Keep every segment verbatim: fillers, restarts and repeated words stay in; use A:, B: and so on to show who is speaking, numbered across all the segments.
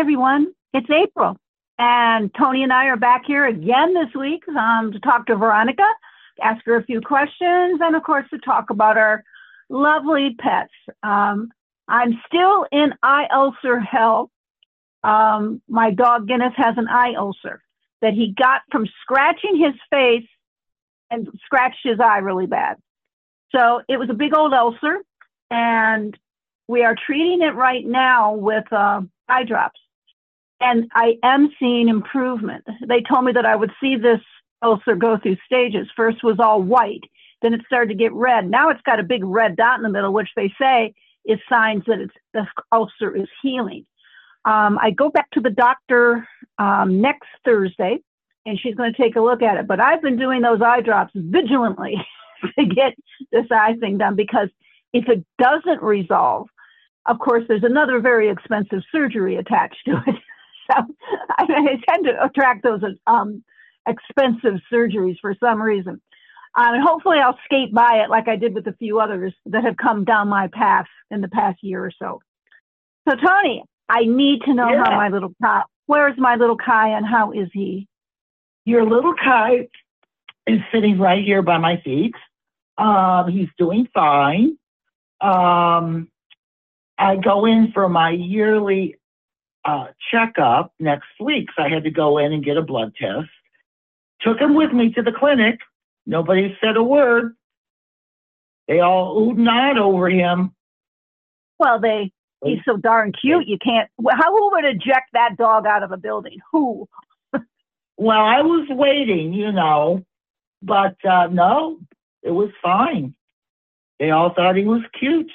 A: everyone. It's April, and Tony and I are back here again this week um, to talk to Veronica, ask her a few questions, and of course to talk about our lovely pets. Um, I'm still in eye ulcer hell. Um, my dog Guinness has an eye ulcer that he got from scratching his face and scratched his eye really bad. So it was a big old ulcer, and we are treating it right now with uh, eye drops. And I am seeing improvement. They told me that I would see this ulcer go through stages. First was all white, then it started to get red. Now it's got a big red dot in the middle, which they say is signs that it's, the ulcer is healing. Um, I go back to the doctor um, next Thursday, and she's going to take a look at it. But I've been doing those eye drops vigilantly to get this eye thing done, because if it doesn't resolve, of course, there's another very expensive surgery attached to it. So I, I tend to attract those um, expensive surgeries for some reason. Um, and hopefully I'll skate by it like I did with a few others that have come down my path in the past year or so. So, Tony, I need to know
B: Yeah.
A: how my little Kai, where's my little Kai and how is he?
B: Your little Kai is sitting right here by my feet. Um, he's doing fine. Um, I go in for my yearly uh, checkup next week. So I had to go in and get a blood test. Took him with me to the clinic. Nobody said a word. They all oohed and ahed over him.
A: Well, they he's so darn cute. You can't. How would eject that dog out of a building? Who?
B: Well, I was waiting, you know, but uh, no, it was fine. They all thought he was cute.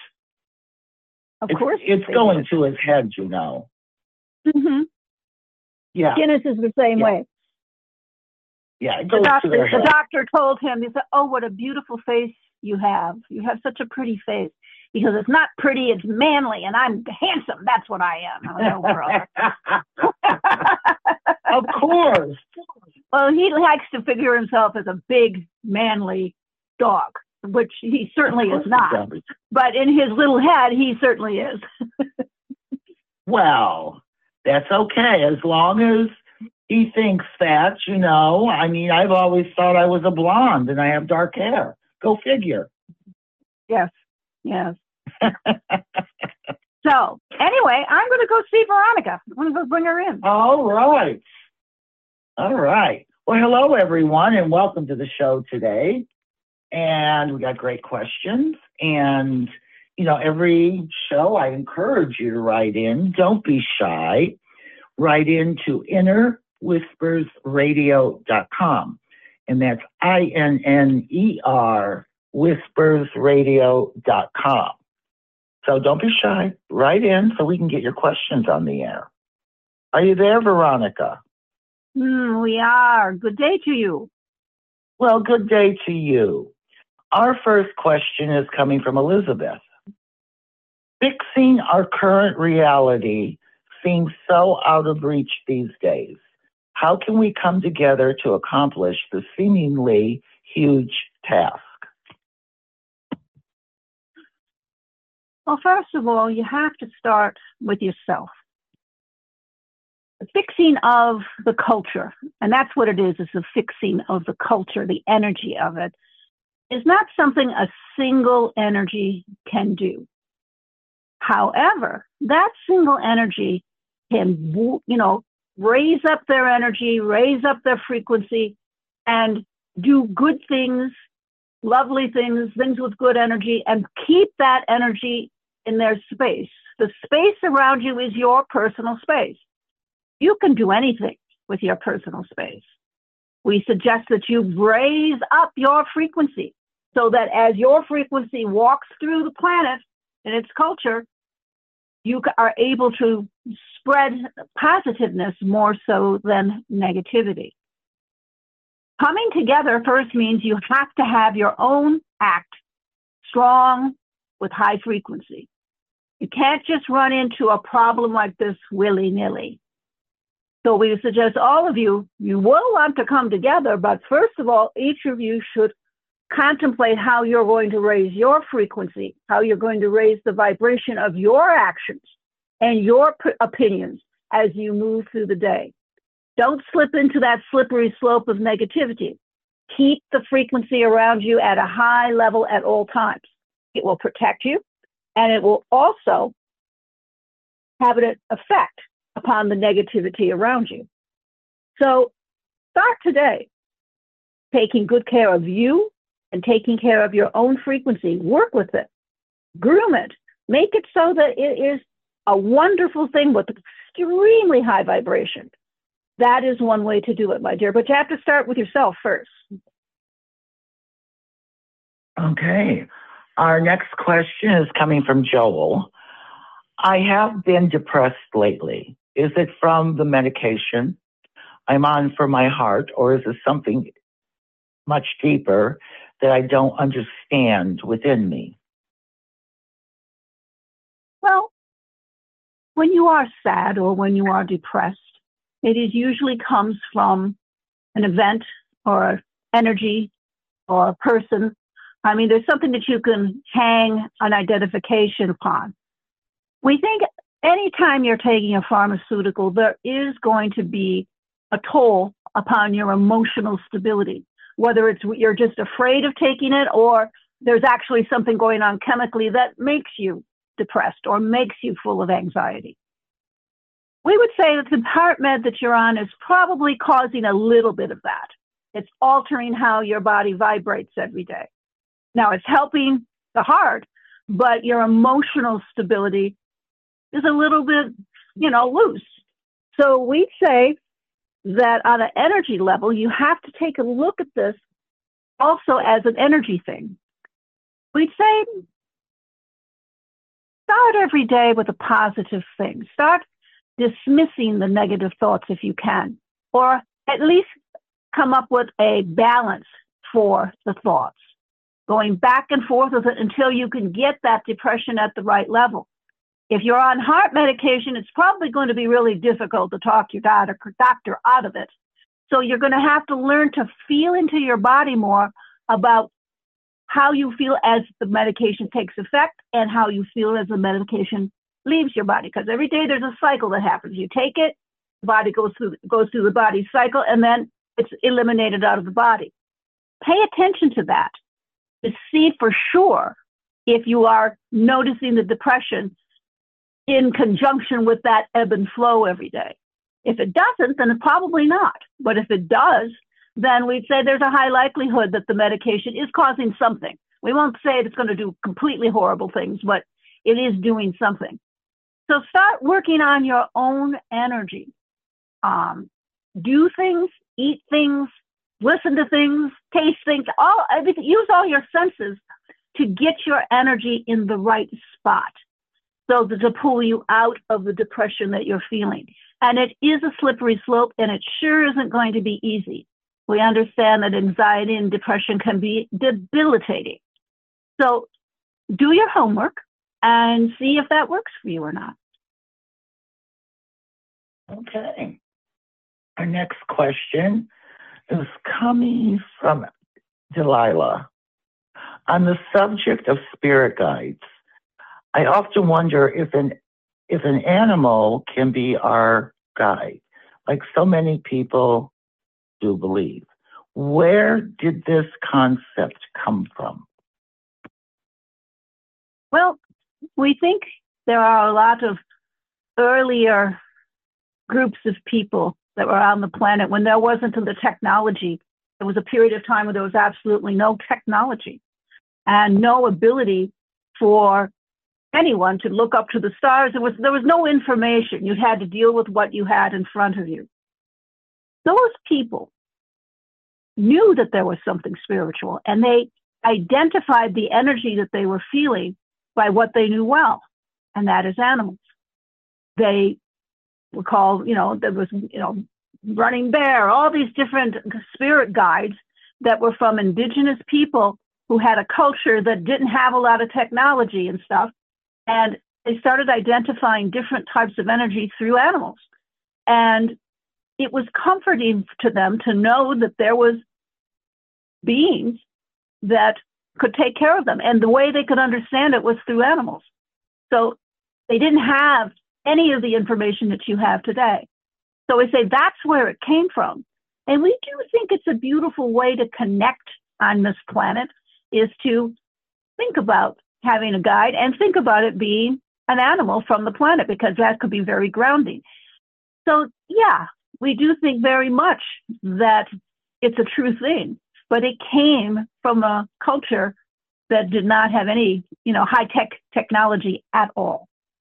A: Of
B: It's,
A: course,
B: it's going to his head, you know.
A: Mm-hmm.
B: Yeah.
A: Guinness is the same
B: Yeah.
A: way.
B: Yeah, it
A: The
B: goes to
A: doctor,
B: their
A: the
B: head.
A: doctor told him, he said, "Oh, what a beautiful face you have. You have such a pretty face." Because it's not pretty, it's manly, and I'm handsome. That's what I am. I was like,
B: Of course.
A: Well, he likes to figure himself as a big, manly dog, which he certainly is not. But in his little head, he certainly is.
B: Well, that's okay, as long as he thinks that, you know. I mean, I've always thought I was a blonde and I have dark hair. Go figure.
A: Yes, yes. So, anyway, I'm going to go see Veronica. I'm going to go bring her in.
B: All right. All right. Well, hello, everyone, and welcome to the show today. And we got great questions. And, you know, every show I encourage you to write in. Don't be shy. Write in to inner whispers radio dot com. And that's I N N E R whispers radio dot com. So don't be shy. Write in so we can get your questions on the air. Are you there, Veronica?
A: Mm, we are. Good day to you.
B: Well, good day to you. Our first question is coming from Elizabeth. Fixing our current reality seems so out of reach these days. How can we come together to accomplish the seemingly huge task?
A: Well, first of all, you have to start with yourself. The fixing of the culture, and that's what it is, is the fixing of the culture, the energy of it, is not something a single energy can do. However, that single energy can, you know, raise up their energy, raise up their frequency, and do good things, lovely things, things with good energy, and keep that energy in their space. The space around you is your personal space. You can do anything with your personal space. We suggest that you raise up your frequency so that as your frequency walks through the planet and its culture, you are able to spread positiveness more so than negativity. Coming together first means you have to have your own act strong with high frequency. You can't just run into a problem like this willy-nilly. So we suggest all of you, you will want to come together, but first of all, each of you should contemplate how you're going to raise your frequency, how you're going to raise the vibration of your actions and your p- opinions as you move through the day. Don't slip into that slippery slope of negativity. Keep the frequency around you at a high level at all times. It will protect you, and it will also have an effect upon the negativity around you. So start today taking good care of you and taking care of your own frequency. Work with it. Groom it. Make it so that it is a wonderful thing with extremely high vibration. That is one way to do it, my dear. But you have to start with yourself first.
B: Okay. Our next question is coming from Joel. I have been depressed lately. Is it from the medication I'm on for my heart, or is it something much deeper that I don't understand within me?
A: Well, when you are sad or when you are depressed, it is usually comes from an event or energy or a person. I mean, there's something that you can hang an identification upon. We think anytime you're taking a pharmaceutical, there is going to be a toll upon your emotional stability, whether it's you're just afraid of taking it or there's actually something going on chemically that makes you depressed or makes you full of anxiety. We would say that the heart med that you're on is probably causing a little bit of that. It's altering how your body vibrates every day. Now, it's helping the heart, but your emotional stability is a little bit, you know, loose. So we'd say that on an energy level, you have to take a look at this also as an energy thing. We'd say start every day with a positive thing. Start dismissing the negative thoughts if you can, or at least come up with a balance for the thoughts, going back and forth with it until you can get that depression at the right level. If you're on heart medication, it's probably going to be really difficult to talk your doctor out of it. So you're going to have to learn to feel into your body more about how you feel as the medication takes effect and how you feel as the medication leaves your body. Because every day there's a cycle that happens. You take it, the body goes through goes through the body cycle, and then it's eliminated out of the body. Pay attention to that to see for sure if you are noticing the depression in conjunction with that ebb and flow every day. If it doesn't, then it's probably not. But if it does, then we'd say there's a high likelihood that the medication is causing something. We won't say it's going to do completely horrible things, but it is doing something. So start working on your own energy. Um, do things, eat things, listen to things, taste things, all everything. Use all your senses to get your energy in the right spot, so that to pull you out of the depression that you're feeling. And it is a slippery slope, and it sure isn't going to be easy. We understand that anxiety and depression can be debilitating. So do your homework and see if that works for you or not.
B: Okay. Our next question is coming from Delilah. On the subject of spirit guides, I often wonder if an if an animal can be our guide, like so many people do believe. Where did this concept come from?
A: Well, we think there are a lot of earlier groups of people that were on the planet when there wasn't the technology. There was a period of time where there was absolutely no technology and no ability for anyone to look up to the stars. There was, there was no information. You had to deal with what you had in front of you. Those people knew that there was something spiritual, and they identified the energy that they were feeling by what they knew well, and that is animals. They were called, you know, there was, you know, Running Bear, all these different spirit guides that were from indigenous people who had a culture that didn't have a lot of technology and stuff. And they started identifying different types of energy through animals. And it was comforting to them to know that there was beings that could take care of them. And the way they could understand it was through animals. So they didn't have any of the information that you have today. So we say that's where it came from. And we do think it's a beautiful way to connect on this planet, is to think about having a guide and think about it being an animal from the planet, because that could be very grounding. So yeah, we do think very much that it's a true thing, but it came from a culture that did not have any, you know, high-tech technology at all.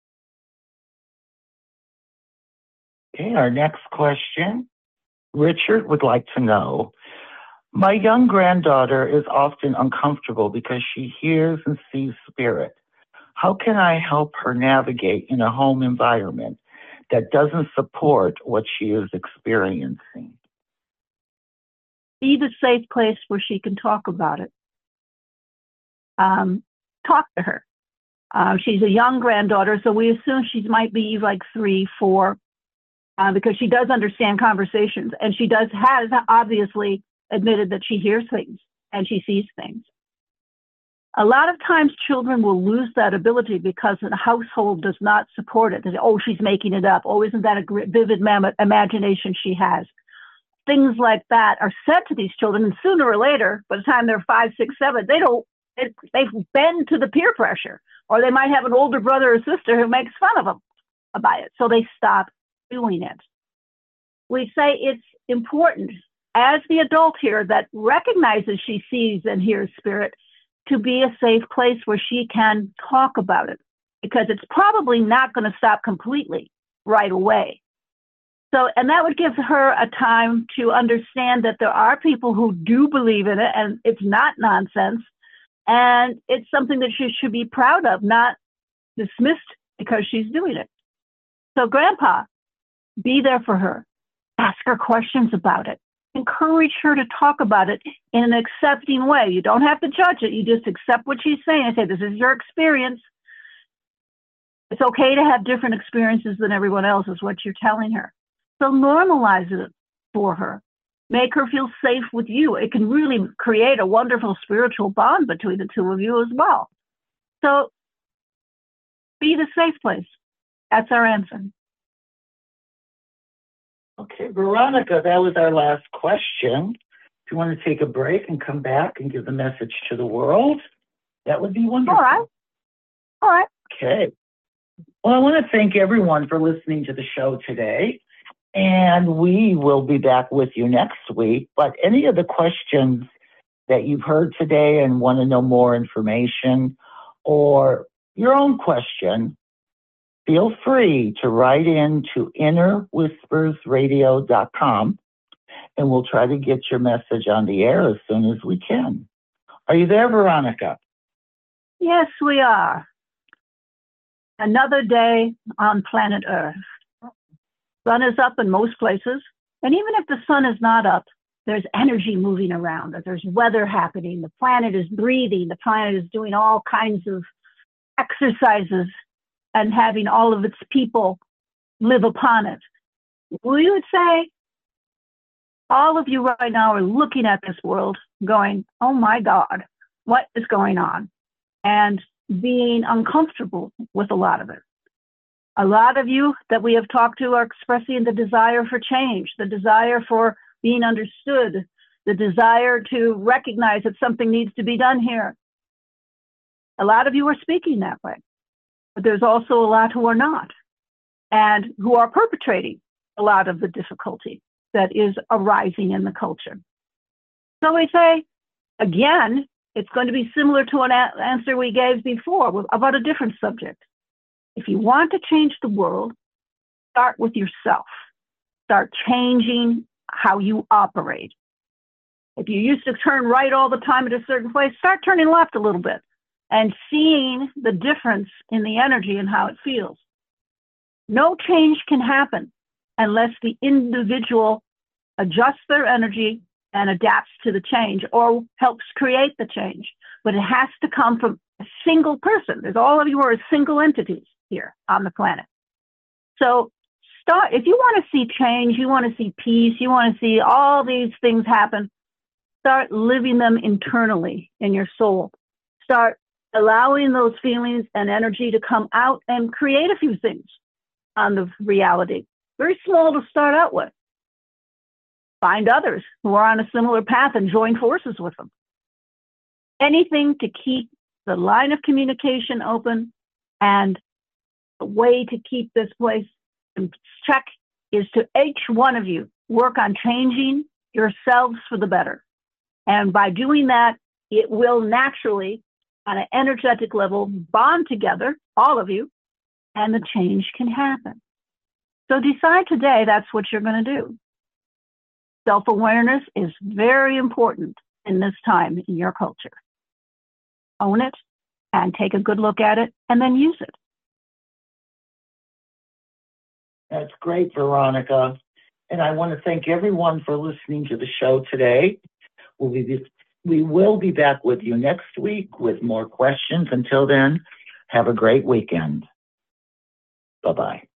B: Okay, our next question. Richard would like to know, my young granddaughter is often uncomfortable because she hears and sees spirit. How can I help her navigate in a home environment that doesn't support what she is experiencing?
A: Be the safe place where she can talk about it. Um, talk to her. Uh, she's a young granddaughter, so we assume she might be like three, four, uh, because she does understand conversations, and she does has obviously admitted that she hears things and she sees things. A lot of times children will lose that ability because the household does not support it. They say, oh, she's making it up. Oh, isn't that a vivid imagination she has? Things like that are said to these children, and sooner or later, by the time they're five, six, seven, they don't, it, they bend to the peer pressure, or they might have an older brother or sister who makes fun of them about it, so they stop doing it. We say it's important, as the adult here that recognizes she sees and hears spirit, to be a safe place where she can talk about it, because it's probably not going to stop completely right away. So, and that would give her a time to understand that there are people who do believe in it, and it's not nonsense, and it's something that she should be proud of, not dismissed because she's doing it. So grandpa, be there for her. Ask her questions about it. Encourage her to talk about it in an accepting way. You don't have to judge it. You just accept what she's saying and say, this is your experience. It's okay to have different experiences than everyone else, is what you're telling her. So normalize it for her. Make her feel safe with you. It can really create a wonderful spiritual bond between the two of you as well. So be the safe place. That's our answer.
B: Okay, Veronica, that was our last question. If you want to take a break and come back and give the message to the world, that would be wonderful.
A: All right. All right.
B: Okay. Well, I want to thank everyone for listening to the show today, and we will be back with you next week. But any of the questions that you've heard today and want to know more information, or your own question, feel free to write in to inner whispers radio dot com, and we'll try to get your message on the air as soon as we can. Are you there, Veronica?
A: Yes, we are. Another day on planet Earth. Sun is up in most places, and even if the sun is not up, there's energy moving around. There's weather happening. The planet is breathing. The planet is doing all kinds of exercises and having all of its people live upon it. We would say all of you right now are looking at this world going, oh my God, what is going on? And being uncomfortable with a lot of it. A lot of you that we have talked to are expressing the desire for change, the desire for being understood, the desire to recognize that something needs to be done here. A lot of you are speaking that way. But there's also a lot who are not, and who are perpetrating a lot of the difficulty that is arising in the culture. So we say, again, it's going to be similar to an a- answer we gave before about a different subject. If you want to change the world, start with yourself. Start changing how you operate. If you used to turn right all the time at a certain place, start turning left a little bit and seeing the difference in the energy and how it feels. No change can happen unless the individual adjusts their energy and adapts to the change or helps create the change. But it has to come from a single person. There's all of you are single entities here on the planet. So start, if you want to see change, you want to see peace, you want to see all these things happen, start living them internally in your soul. Start allowing those feelings and energy to come out and create a few things. on the reality. Very small to start out with. Find others who are on a similar path and join forces with them. Anything to keep the line of communication open, and a way to keep this place in check is to each one of you work on changing yourselves for the better. And by doing that, it will naturally, on an energetic level, bond together, all of you, and the change can happen. So decide today that's what you're going to do. Self-awareness is very important in this time in your culture. Own it and take a good look at it and then use it.
B: That's great, Veronica. And I want to thank everyone for listening to the show today. We'll be, we will be back with you next week with more questions. Until then, have a great weekend. Bye-bye.